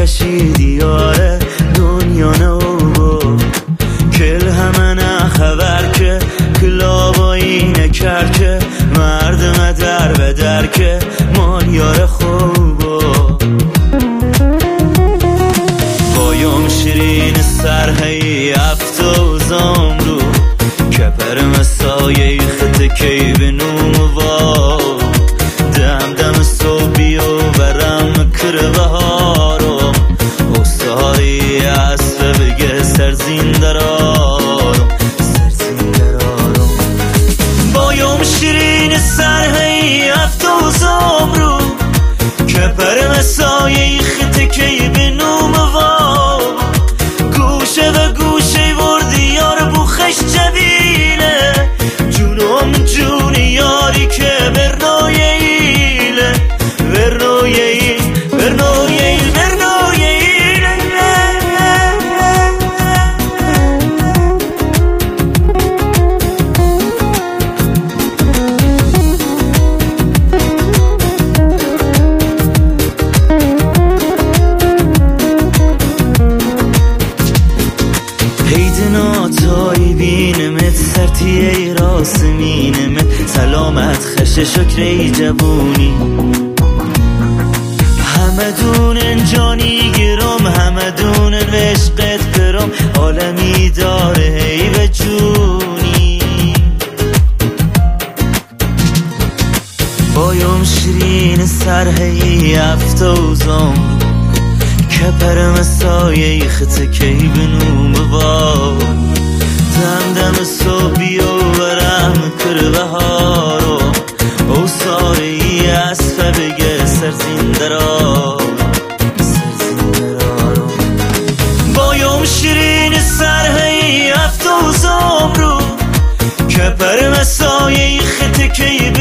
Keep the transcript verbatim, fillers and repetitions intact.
کشیدی آره دنیا نو کل همه نه خبر که کلابایی نکر که مردم در به در که مال یار خوبا بایم شیرین سرهی افتوزم رو کپر مسایه خط کی به نوم و دم دم صوبی و برم کر بهارم استاری اصفه بگه سرزین درارم سرزین درارم بایم شیرین سرهی افتوزم رو کپر مسایه خط کی به نوم و گوشه و گوشه وردی یار بوخش جبیله جونم جون یاری که برنای ایله برنای ایل برنای ایل برنای ایله هیدنا تایی بینمت سرتیه راست مینمت سلامت خش شکری جبونی همه دونن جانی گرم همه دونن عشقت برم عالمی داره هی به جونی بایم شیرین سرهی افتوزم کپر مسایه خط کی بنوم با دم دم صوبی و برم کر بهارو او ساری اصفه بگه سرزین درارو سرزین درارو بایم شیرین سرهی افتوزم رو کپر مسایه خط کی